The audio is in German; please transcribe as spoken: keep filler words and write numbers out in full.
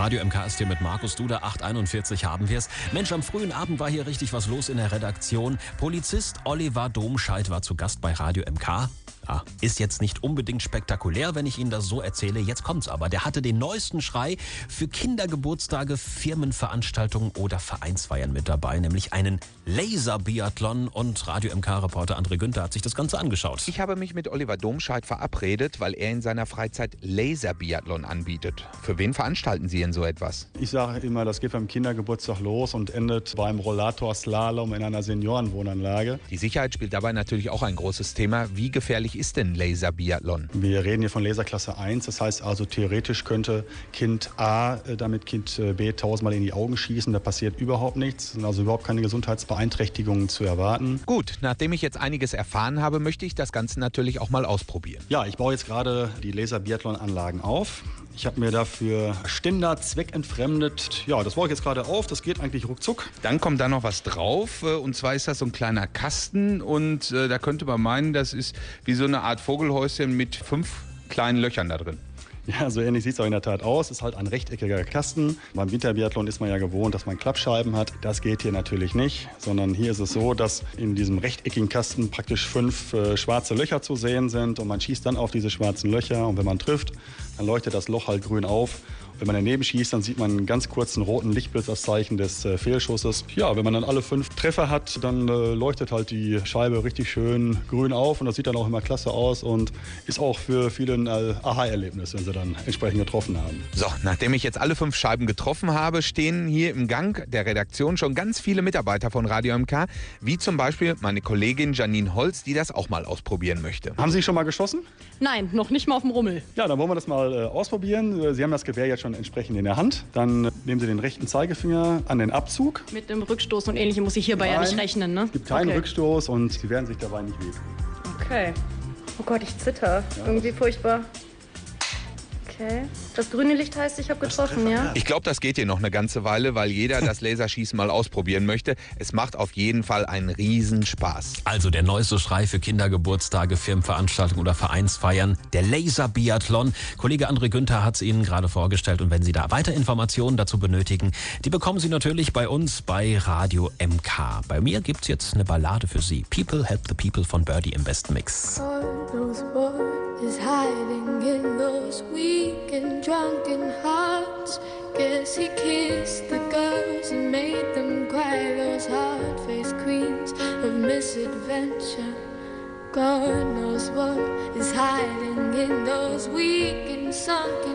Radio M K ist hier mit Markus Duda, acht Uhr einundvierzig haben wir es. Mensch, am frühen Abend war hier richtig was los in der Redaktion. Polizist Oliver Domscheit war zu Gast bei Radio M K. Ja, ist jetzt nicht unbedingt spektakulär, wenn ich Ihnen das so erzähle. Jetzt kommt's aber. Der hatte den neuesten Schrei für Kindergeburtstage, Firmenveranstaltungen oder Vereinsfeiern mit dabei, nämlich einen Laserbiathlon. Und Radio M K-Reporter André Günther hat sich das Ganze angeschaut. Ich habe mich mit Oliver Domscheit verabredet, weil er in seiner Freizeit Laserbiathlon anbietet. Für wen veranstalten Sie denn so etwas? Ich sage immer, das geht beim Kindergeburtstag los und endet beim Rollatorslalom in einer Seniorenwohnanlage. Die Sicherheit spielt dabei natürlich auch ein großes Thema. Wie gefährlich ist denn Laserbiathlon? Wir reden hier von Laserklasse eins, das heißt also theoretisch könnte Kind A damit Kind B tausendmal in die Augen schießen, da passiert überhaupt nichts, es sind also überhaupt keine Gesundheitsbeeinträchtigungen zu erwarten. Gut, nachdem ich jetzt einiges erfahren habe, möchte ich das Ganze natürlich auch mal ausprobieren. Ja, ich baue jetzt gerade die Laserbiathlon-Anlagen auf. Ich habe mir dafür Ständer zweckentfremdet. Ja, das baue ich jetzt gerade auf, das geht eigentlich ruckzuck. Dann kommt da noch was drauf und zwar ist das so ein kleiner Kasten und äh, da könnte man meinen, das ist wie so eine Art Vogelhäuschen mit fünf kleinen Löchern da drin. Ja, so ähnlich sieht es auch in der Tat aus. Es ist halt ein rechteckiger Kasten. Beim Winterbiathlon ist man ja gewohnt, dass man Klappscheiben hat. Das geht hier natürlich nicht, sondern hier ist es so, dass in diesem rechteckigen Kasten praktisch fünf äh, schwarze Löcher zu sehen sind und man schießt dann auf diese schwarzen Löcher und wenn man trifft, dann leuchtet das Loch halt grün auf. Wenn man daneben schießt, dann sieht man einen ganz kurzen roten Lichtblitz als Zeichen des äh, Fehlschusses. Ja, wenn man dann alle fünf Treffer hat, dann äh, leuchtet halt die Scheibe richtig schön grün auf und das sieht dann auch immer klasse aus und ist auch für viele ein äh, Aha-Erlebnis, wenn sie dann entsprechend getroffen haben. So, nachdem ich jetzt alle fünf Scheiben getroffen habe, stehen hier im Gang der Redaktion schon ganz viele Mitarbeiter von Radio M K, wie zum Beispiel meine Kollegin Janine Holz, die das auch mal ausprobieren möchte. Haben Sie schon mal geschossen? Nein, noch nicht mal auf dem Rummel. Ja, dann wollen wir das mal äh, ausprobieren. Sie haben das Gewehr jetzt schon entsprechend in der Hand. Dann nehmen Sie den rechten Zeigefinger an den Abzug. Mit dem Rückstoß und Ähnlichem muss ich hierbei Nein, ja nicht rechnen, ne? Es gibt keinen okay. Rückstoß und Sie werden sich dabei nicht wehtun. Okay. Oh Gott, ich zitter. Ja, irgendwie furchtbar. Okay. Das grüne Licht heißt, ich habe getroffen, ja? Ich glaube, das geht hier noch eine ganze Weile, weil jeder das Laserschießen mal ausprobieren möchte. Es macht auf jeden Fall einen Riesenspaß. Also der neueste Schrei für Kindergeburtstage, Firmenveranstaltungen oder Vereinsfeiern, der Laserbiathlon. Kollege André Günther hat es Ihnen gerade vorgestellt und wenn Sie da weitere Informationen dazu benötigen, die bekommen Sie natürlich bei uns bei Radio M K. Bei mir gibt's jetzt eine Ballade für Sie. People Help the People von Birdie im besten Mix. Is hiding in those weak and drunken hearts. Guess he kissed the girls and made them cry. Those hard-faced queens of misadventure. God knows what is hiding in those weak and sunken